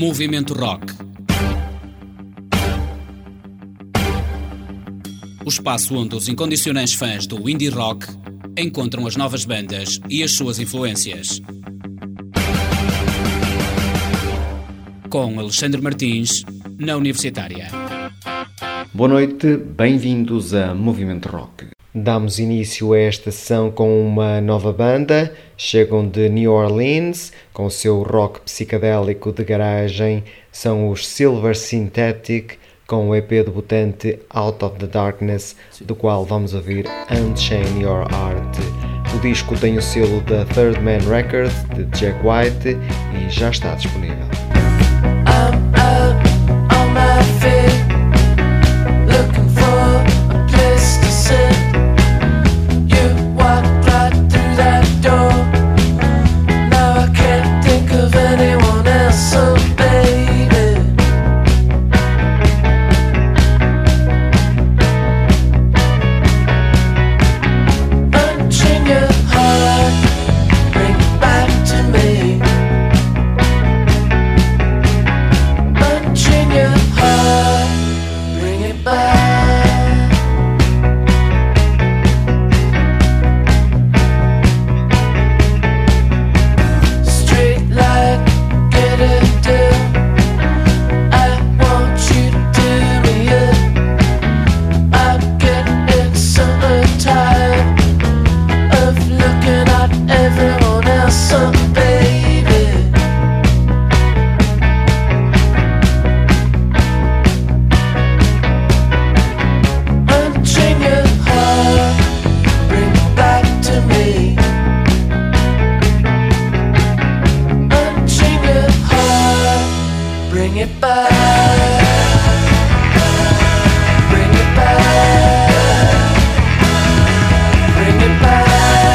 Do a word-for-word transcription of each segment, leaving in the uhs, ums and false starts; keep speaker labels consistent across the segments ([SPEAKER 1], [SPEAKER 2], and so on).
[SPEAKER 1] Movimento Rock. O espaço onde os incondicionais fãs do indie rock encontram as novas bandas e as suas influências. Com Alexandre Martins, na Universitária.
[SPEAKER 2] Boa noite, bem-vindos a Movimento Rock. Damos início a esta sessão com uma nova banda. Chegam de New Orleans, com o seu rock psicadélico de garagem. São os Silver Synthetic, com o E P debutante Out of the Darkness, do qual vamos ouvir Unchain Your Heart. O disco tem o selo da Third Man Records, de Jack White, e já está disponível.
[SPEAKER 3] I'm out on my feet, looking for a place to sit. You walked right through that door. Now I can't think of anyone else, so baby, unchain your heart, bring it back to me. Unchain your heart, bring it back. Straight light, get a deal. I want you to do me in. I'm getting so tired of looking at everyone else, so baby, unchain your heart, bring it back to me. Unchain your heart, bring it back. Bring it back. Bring it back.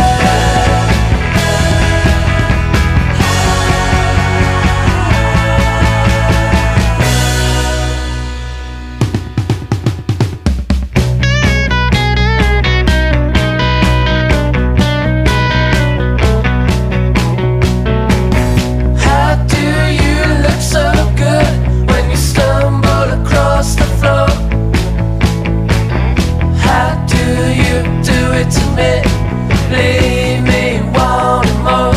[SPEAKER 3] How do you look so good when you stumble across the floor? How do you do it to me? Leave me wanting more.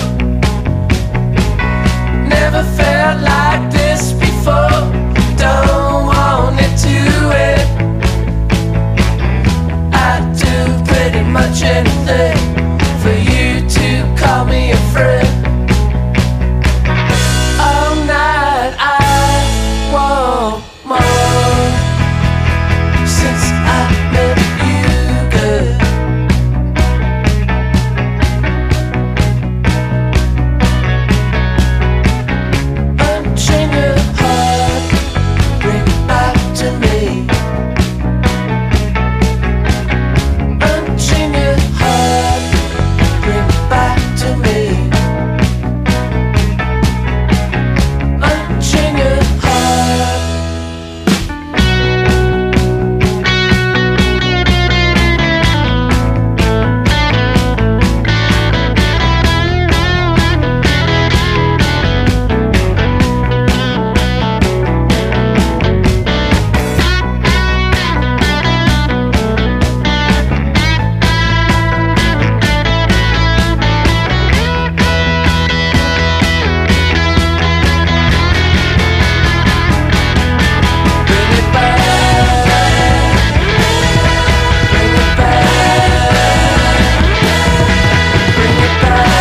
[SPEAKER 3] Never felt like this before. Don't want it to end. I'd do pretty much anything for you to call me a friend. All night I want more. Since I met you, girl, unchain your heart, bring it back to me. Unchain your heart, bring it back to me. Unchain your heart. Bring it back. Bring it back. Bring it back.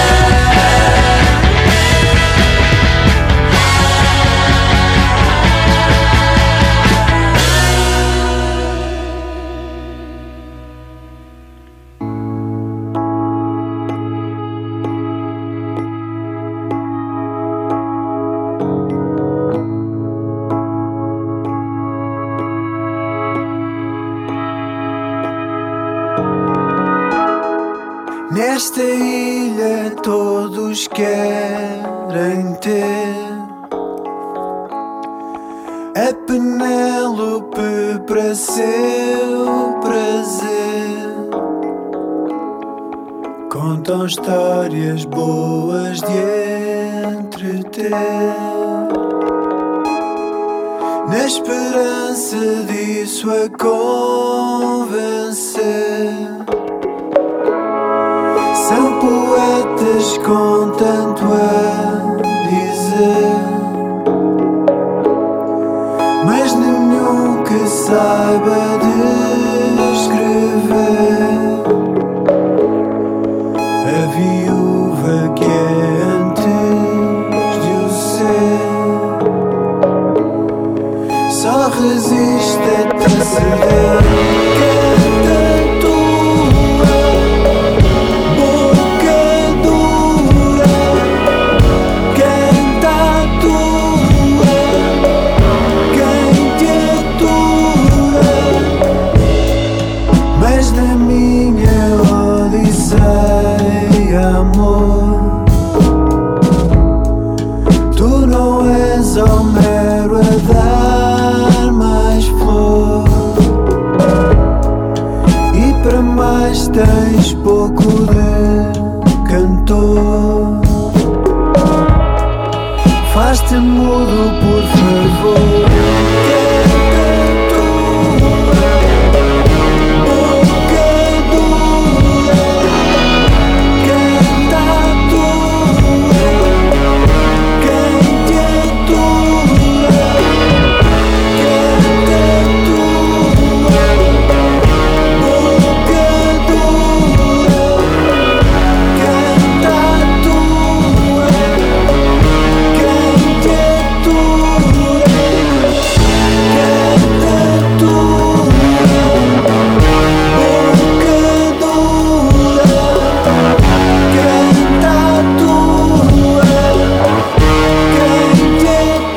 [SPEAKER 4] Nesta ilha todos querem ter a Penélope para seu prazer. Contam histórias boas de entreter. na esperança disso a convencer. São poetas com tanto a dizer, mas nenhum que saiba descrever a viúva que é antes de o ser. Só resiste até ceder. Canta tua boca dura, canta tua quem te atura. Mas na minha odisseia, amor, tu não és Homero a dar mais flor, e para mais tens pouco de cantor. Faz-te mudo, por favor. Canta tua boca dura, canta tua quem te atura. Canta tua boca dura, canta tua quem te atura. Canta tua boca dura, canta tua quem te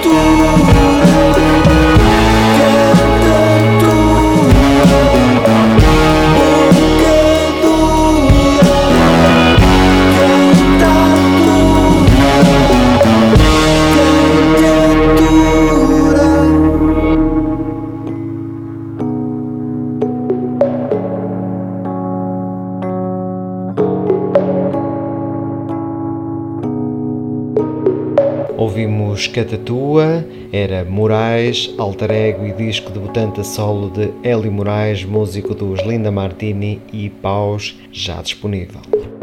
[SPEAKER 2] Ouvimos Catatua, era Moraes, alter ego e disco debutante a solo de Eli Moraes, músico dos Linda Martini e Paus, já disponível.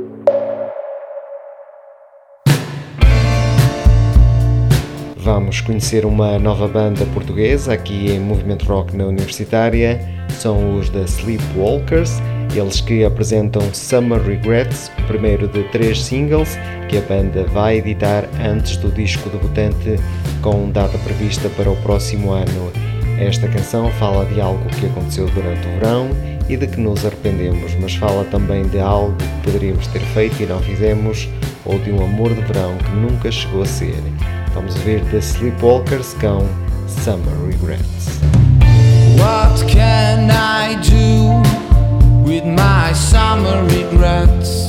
[SPEAKER 2] Vamos conhecer uma nova banda portuguesa aqui em Movimento Rock na Universitária. São os The Sleepwalkers, eles que apresentam Summer Regrets, o primeiro de três singles que a banda vai editar antes do disco debutante, com data prevista para o próximo ano. Esta canção fala de algo que aconteceu durante o verão e de que nos arrependemos, mas fala também de algo que poderíamos ter feito e não fizemos, ou de um amor de verão que nunca chegou a ser. Vamos ver The Sleepwalkers com Summer Regrets.
[SPEAKER 5] What can I do with my summer regrets?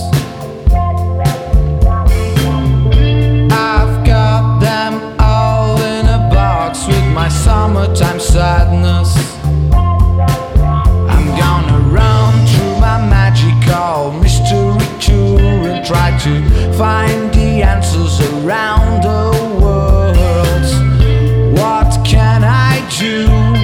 [SPEAKER 5] I've got them all in a box with my summertime sadness. I'm gonna run through my magical mystery tour and try to find the answers around the world. What can I do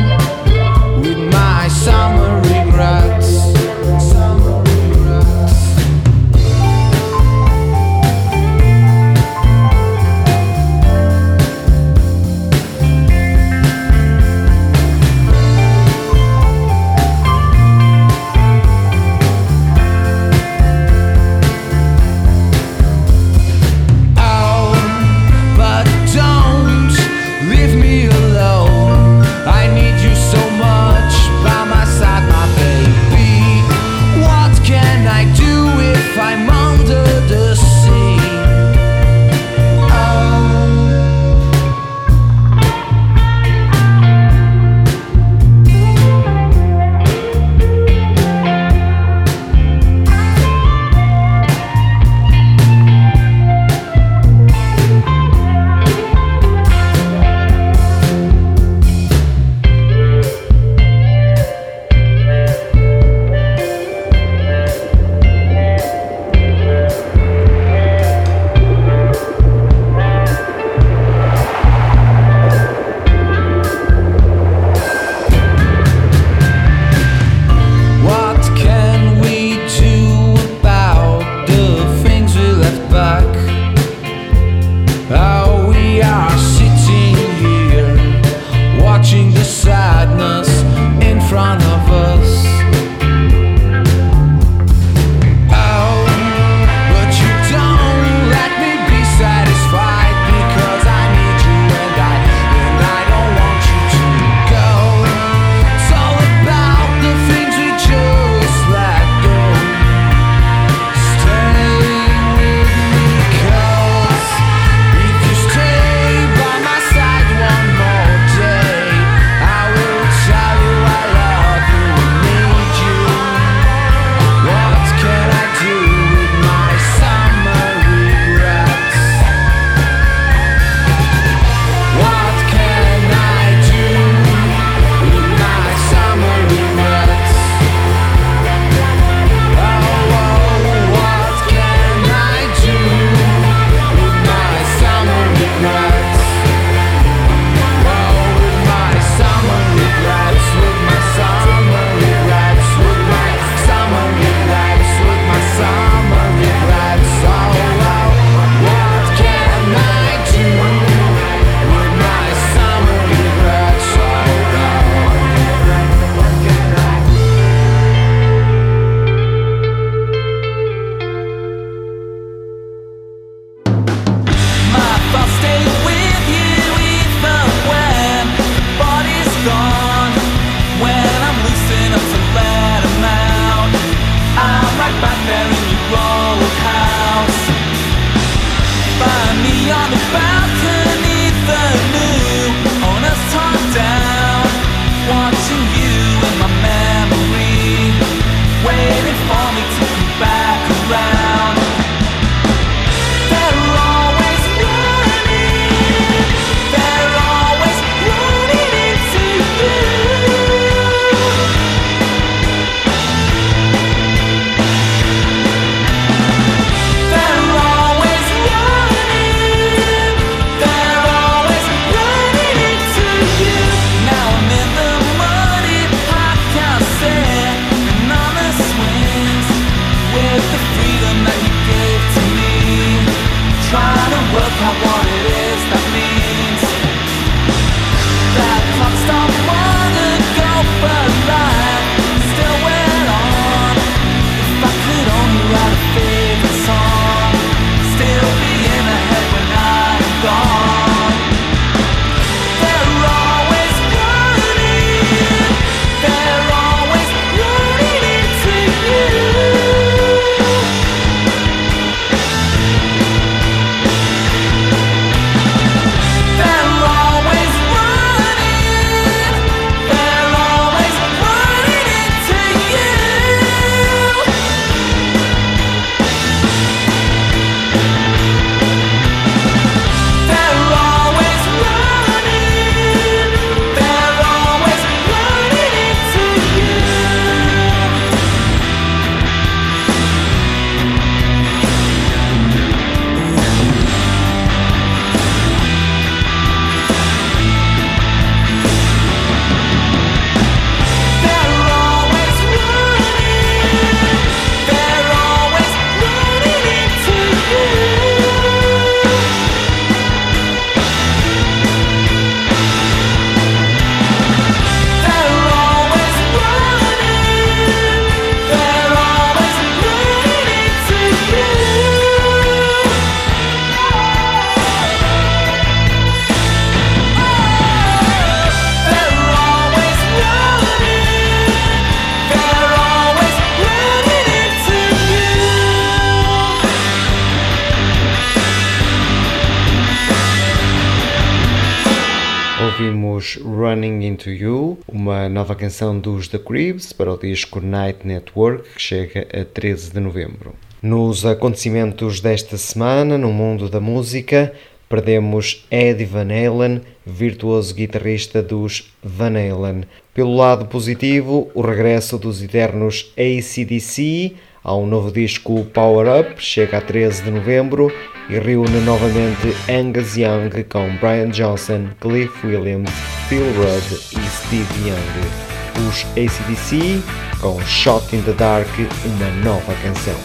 [SPEAKER 2] temos Running Into You, uma nova canção dos The Cribs para o disco Night Network, que chega a treze de novembro. Nos acontecimentos desta semana, no mundo da música, perdemos Eddie Van Halen, virtuoso guitarrista dos Van Halen. Pelo lado positivo, o regresso dos eternos A C D C ao novo disco Power Up, chega a treze de novembro e reúne novamente Angus Young com Brian Johnson, Cliff Williams, Phil Rudd e Steve Young. Os A C D C com Shot in the Dark, uma nova canção.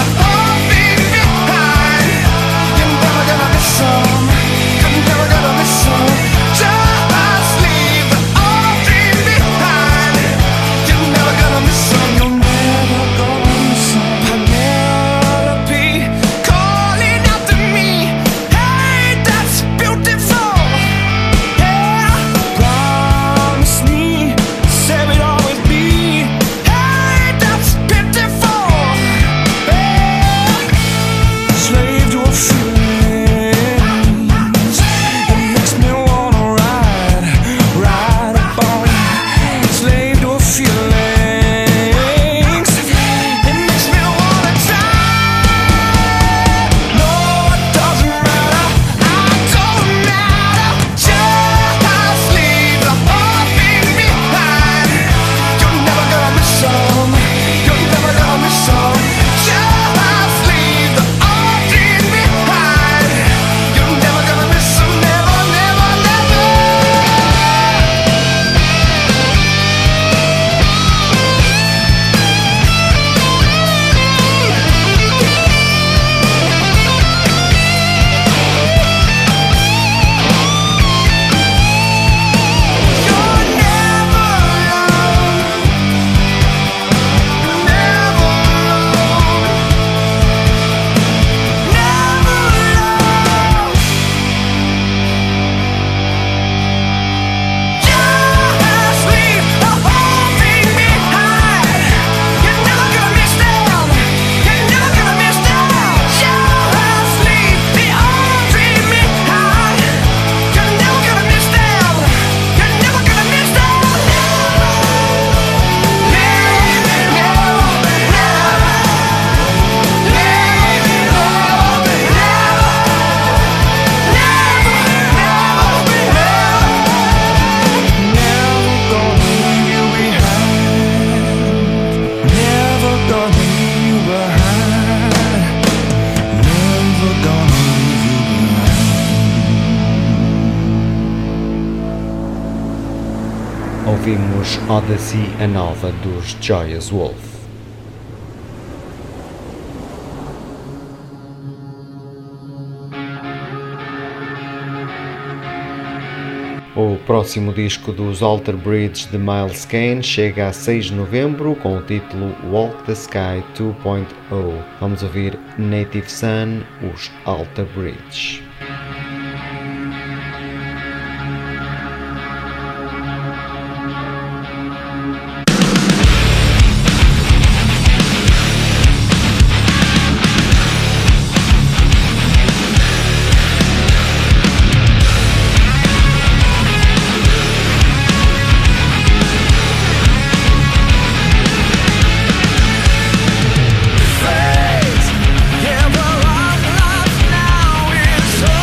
[SPEAKER 6] Never gonna miss some.
[SPEAKER 2] ouvimos Odyssey, a nova dos Joyous Wolf. O próximo disco dos Alter Bridge de Miles Kane chega a seis de novembro com o título Walk the Sky dois ponto zero. Vamos ouvir Native Son, os Alter Bridge.
[SPEAKER 6] Yeah, we're all lost now. It's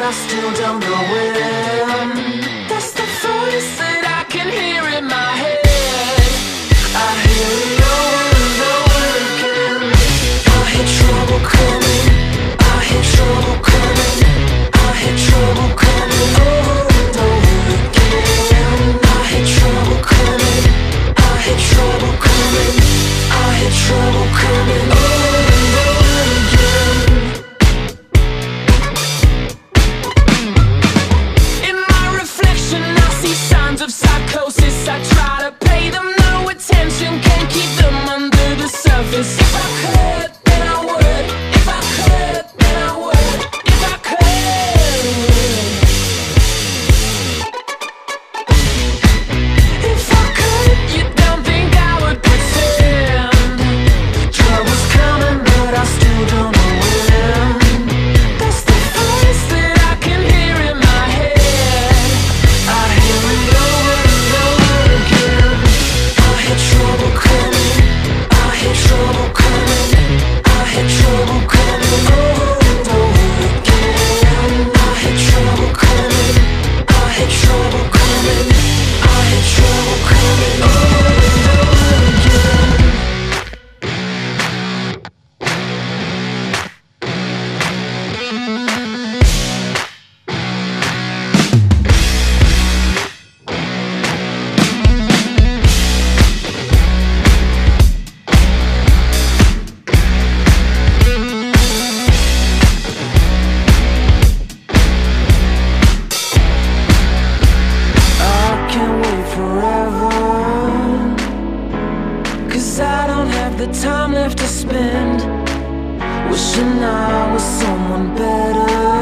[SPEAKER 3] I still don't know when. That's the voice that I can hear in my head. I hear it over and over again. I hear trouble coming, I hear trouble coming, I hear trouble coming over and over again. I hear trouble coming, I hear trouble coming, I hear trouble coming over and over again. In my reflection I see signs of psychosis. I try to pay them no attention, can't keep them under the surface. If I could, then I would. If I could, then I would. If I could. If I could, you don't think I would pretend. Trouble's coming, but I still don't know when. That's the voice that I can hear in my head. I hear it over and over again. I hear trouble coming, I hear trouble coming, I hear trouble coming over and over again. I hear trouble coming, I hear trouble coming, I hear trouble coming over and over again. I can't wait forever, 'cause I don't have the time left to spend wishing I was someone better,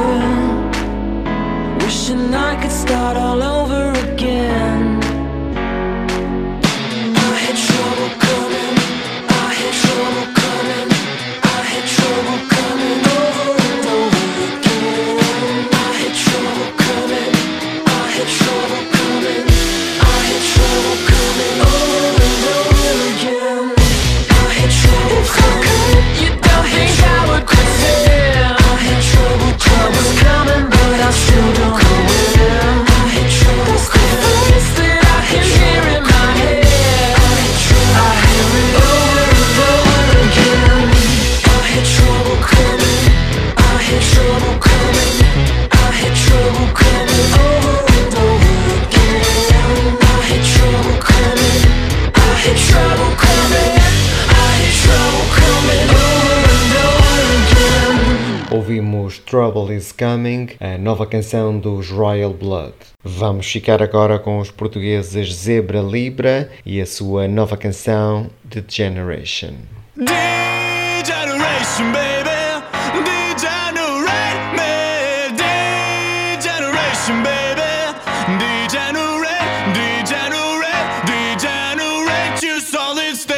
[SPEAKER 3] wishing I could start all over again. I had trouble coming, I had trouble coming, I had trouble coming over and over again. I had trouble coming, I had trouble coming, I had trouble coming over and over again. I had trouble coming, you don't think I would pretend. I had trouble, trouble's coming, but I still don't know when. I had trouble. That's the voice that I can hear in my head. I had trouble, I hear it over and over again. I had trouble coming, I had trouble coming, I had trouble coming over and over again. I had trouble coming, I had trouble coming, I had trouble coming over and over again.
[SPEAKER 2] Ouvimos Trouble is Coming, a nova canção dos Royal Blood. Vamos ficar agora com os portugueses Zebra Libra e a sua nova canção Degeneration.
[SPEAKER 6] Degeneration, baby. Degenerate me. Degeneration, baby. Degenerate, degenerate, degenerate your solid state.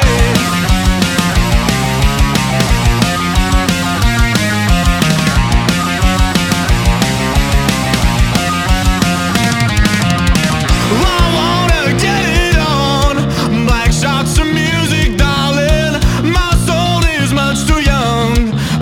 [SPEAKER 6] I wanna get it on. Black shots of music, darling. My soul is much too young.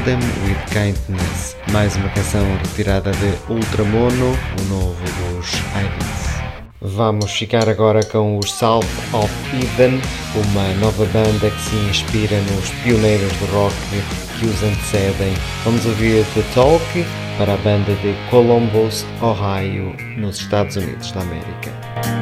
[SPEAKER 2] Them with Kindness, mais uma canção retirada de Ultramono, o novo dos Idols. Vamos ficar agora com os South of Eden, uma nova banda que se inspira nos pioneiros do rock que os antecedem. Vamos ouvir The Talk para a banda de Columbus, Ohio, nos Estados Unidos da América.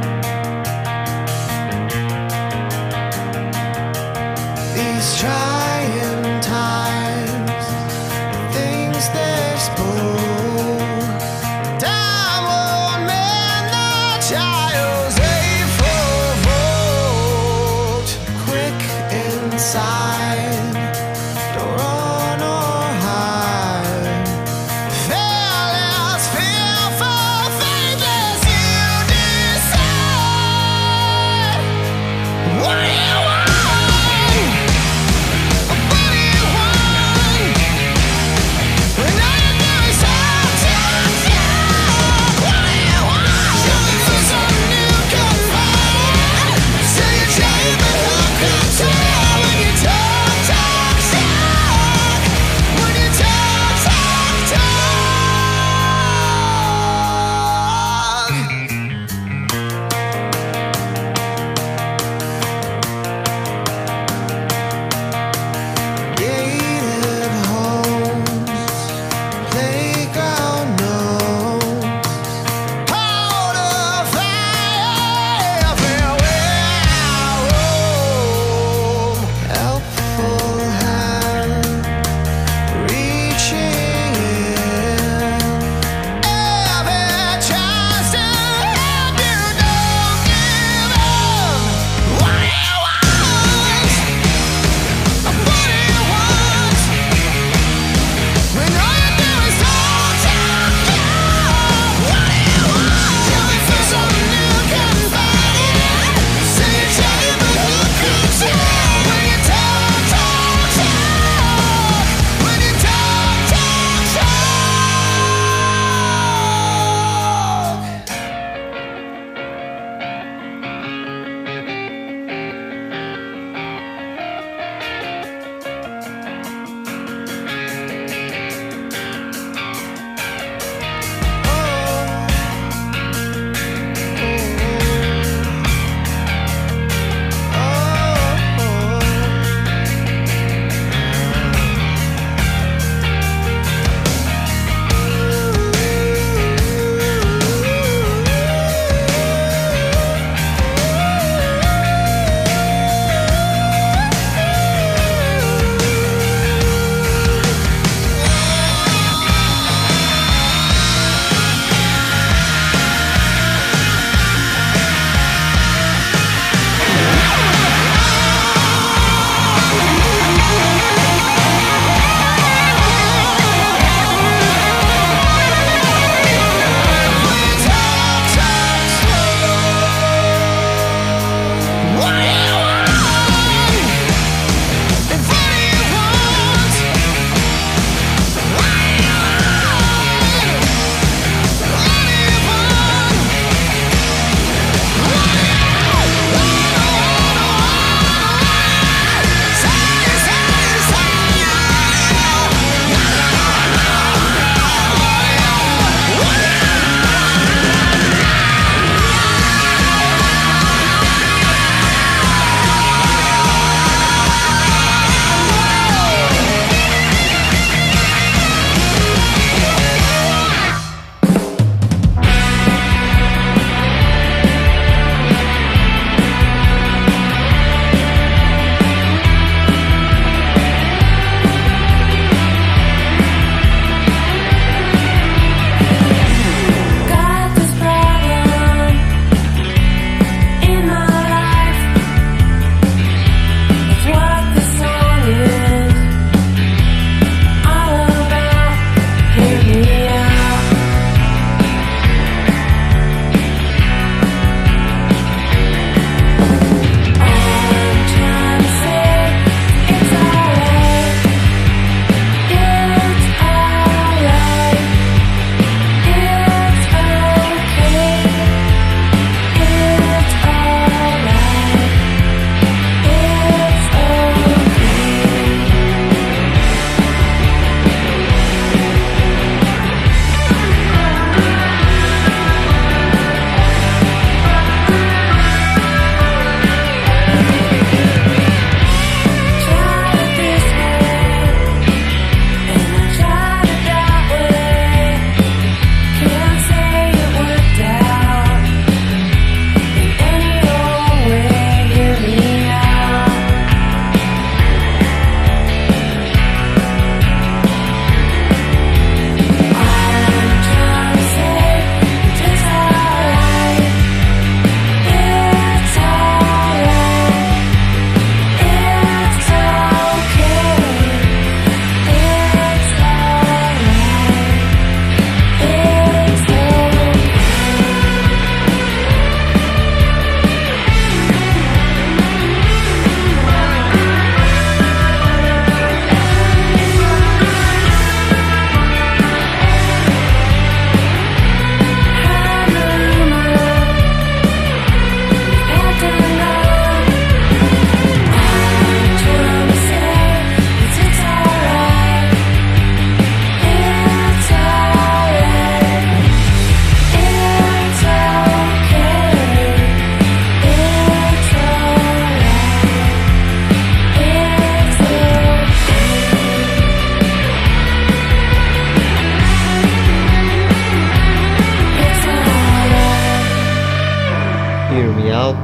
[SPEAKER 7] These trying times, things they spoke, time won't mend the child's hateful vote. Quick inside, don't run or hide. Failures, fearful, faithless, you decide what you want.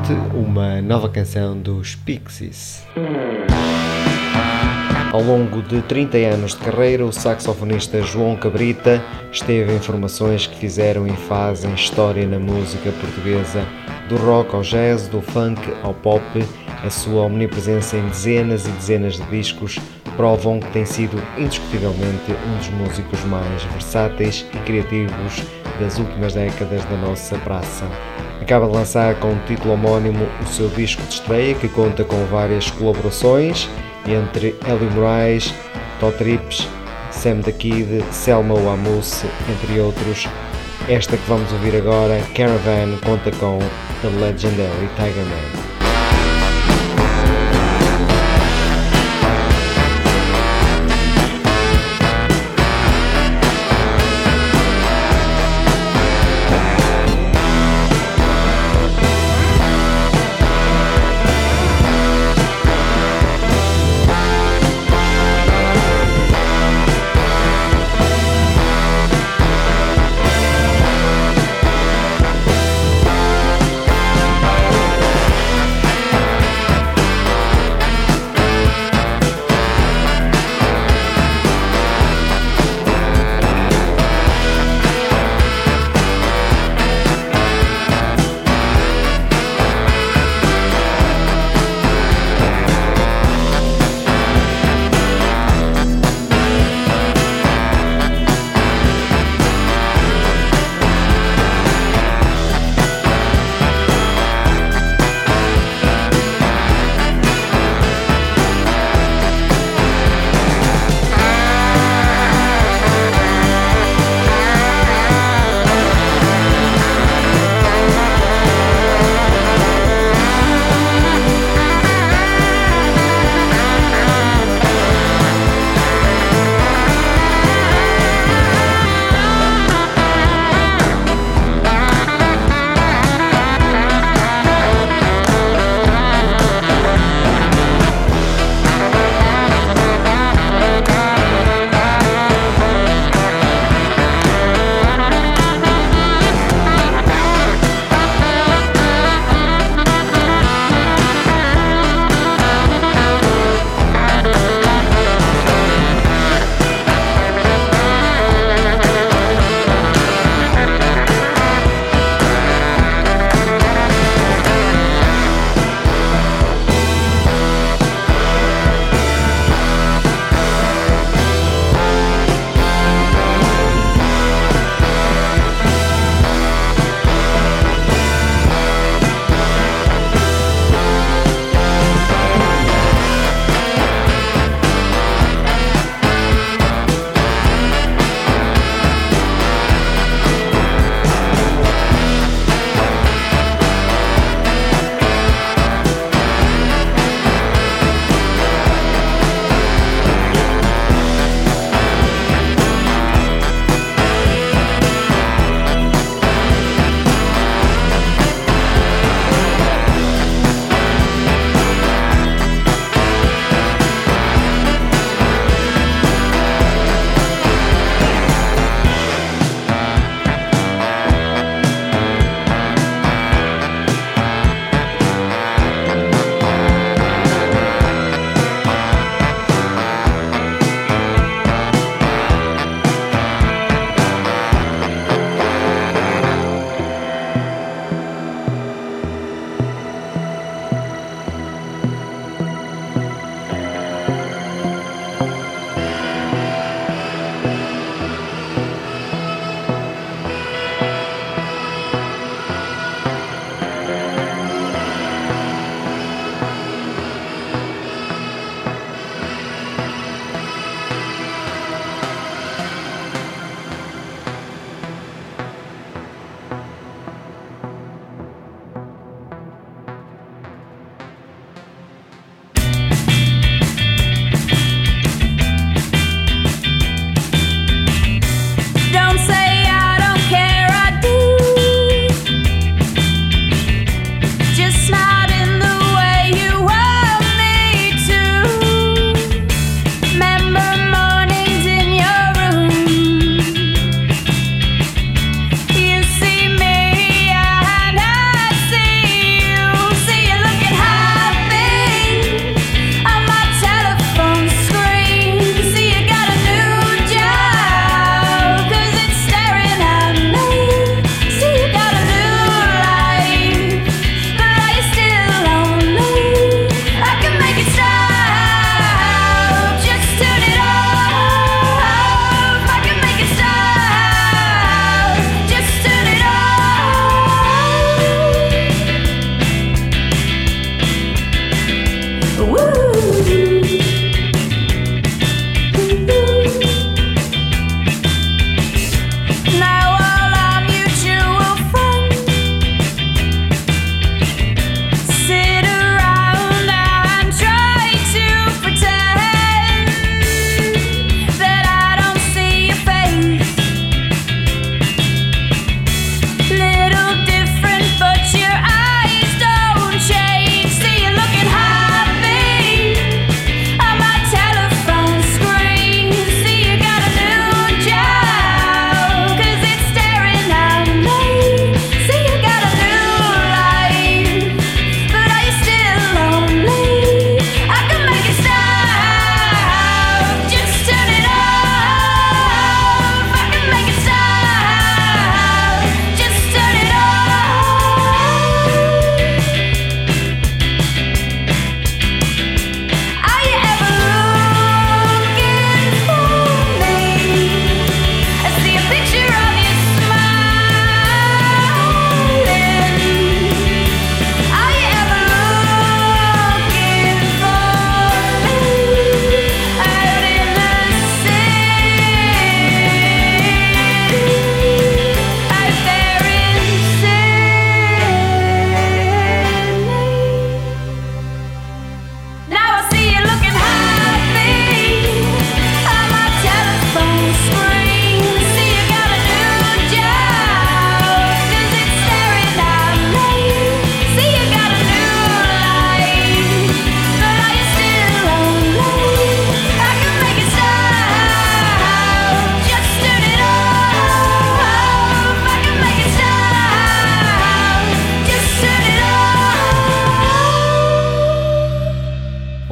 [SPEAKER 2] Night, uma nova canção dos Pixies. Ao longo de trinta anos de carreira, o saxofonista João Cabrita esteve em formações que fizeram e fazem história na música portuguesa, do rock ao jazz, do funk ao pop. A sua omnipresença em dezenas e dezenas de discos provam que tem sido indiscutivelmente um dos músicos mais versáteis e criativos das últimas décadas da nossa praça. Acaba de lançar com o título homónimo o seu disco de estreia, que conta com várias colaborações entre Hélio Moraes, Todd Trips, Sam the Kid, Selma Wamus, entre outros. Esta que vamos ouvir agora, Caravan, conta com The Legendary Tiger Man.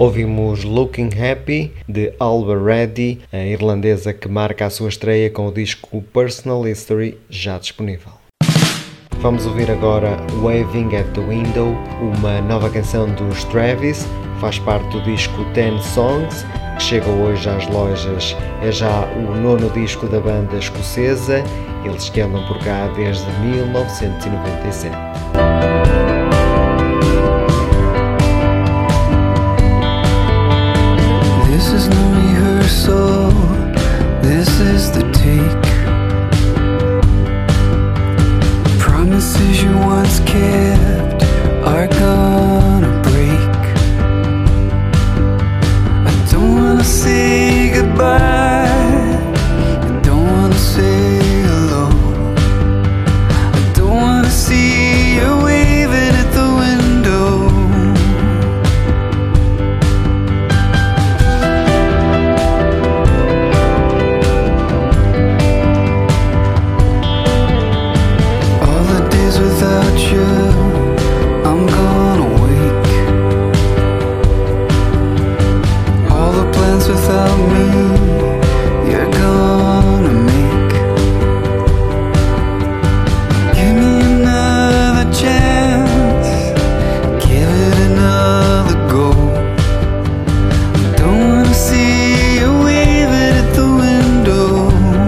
[SPEAKER 2] Ouvimos Looking Happy, de Alba Reddy, a irlandesa que marca a sua estreia com o disco Personal History, já disponível. Vamos ouvir agora Waving at the Window, uma nova canção dos Travis, faz parte do disco Ten Songs, que chega hoje às lojas. É já o nono disco da banda escocesa, eles que andam por cá desde mil novecentos e noventa e sete.
[SPEAKER 4] This is no rehearsal, this is the take. Promises you once kept are gonna break. I don't wanna say goodbye, I don't wanna say hello, I don't wanna see you waving at the window. Without you, I'm gonna wake. All the plans without me, you're gonna make. Give me another chance, give it another go. Don't wanna see you waving at the window.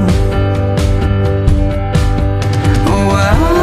[SPEAKER 4] Oh, I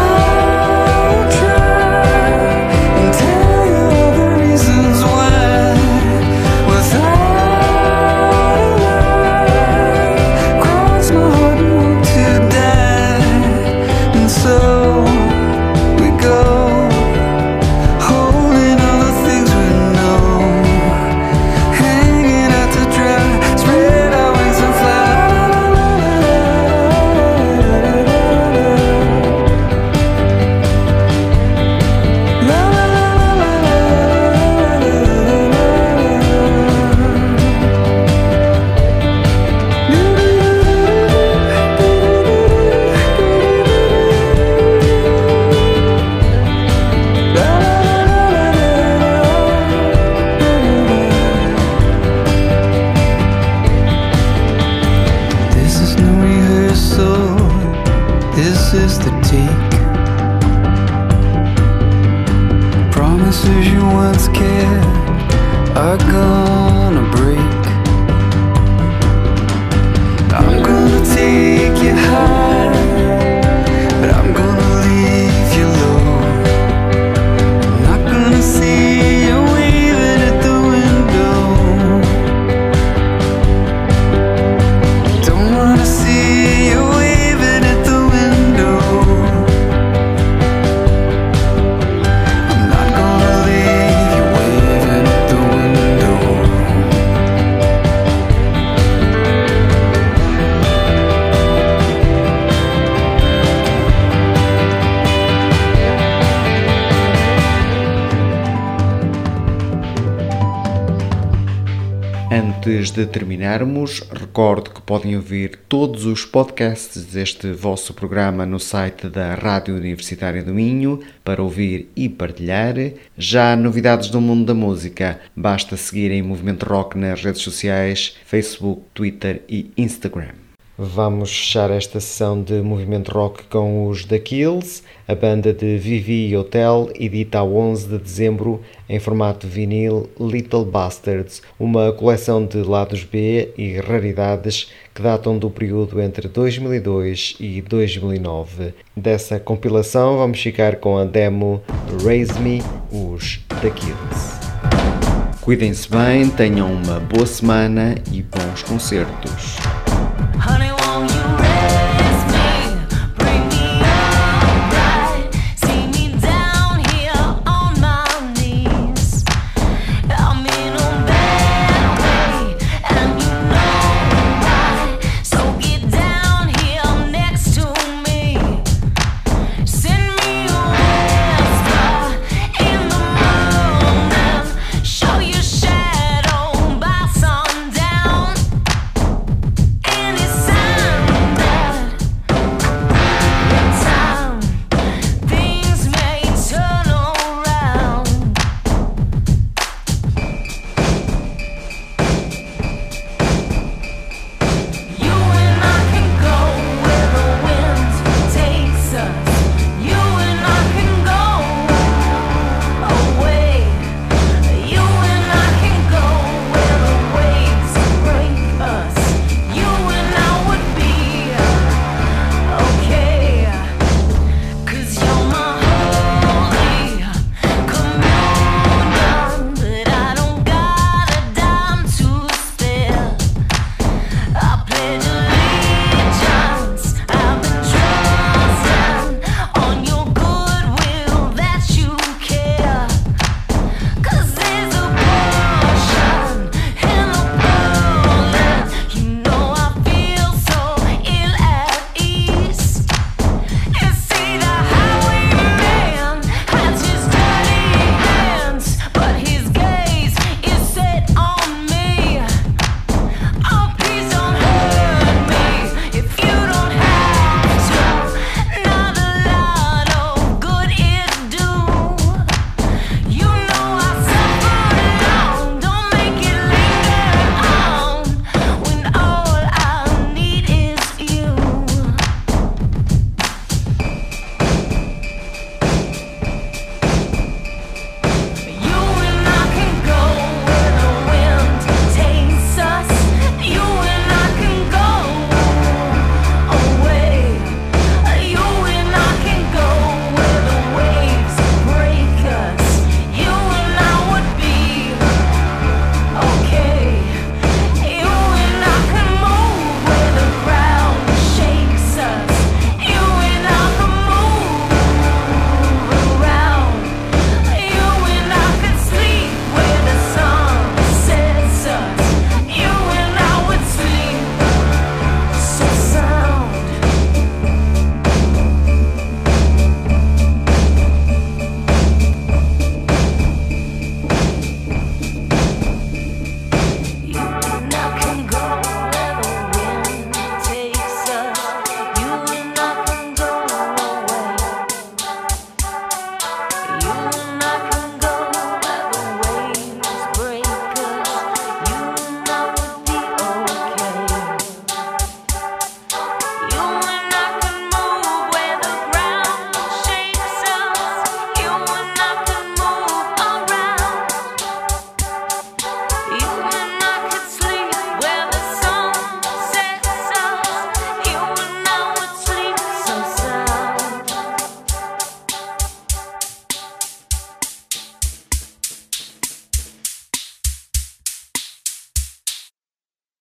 [SPEAKER 4] this is the take. Promises you once kept are gonna break. I'm gonna take you high, but I'm gonna leave you low. I'm not gonna see you waving at the window. Don't wanna see you waving at the window. I'm not gonna leave you waving at the window.
[SPEAKER 2] Antes de terminarmos, recordo que podem ouvir todos os podcasts deste vosso programa no site da Rádio Universitária do Minho para ouvir e partilhar. Já há novidades do mundo da música, basta seguirem Movimento Rock nas redes sociais, Facebook, Twitter e Instagram. Vamos fechar esta sessão de Movimento Rock com os The Kills. A banda de Vivi Hotel edita a onze de dezembro em formato vinil Little Bastards, uma coleção de lados B e raridades que datam do período entre dois mil e dois e dois mil e nove. Dessa compilação vamos ficar com a demo Raise Me, os The Kills. Cuidem-se bem, tenham uma boa semana e bons concertos.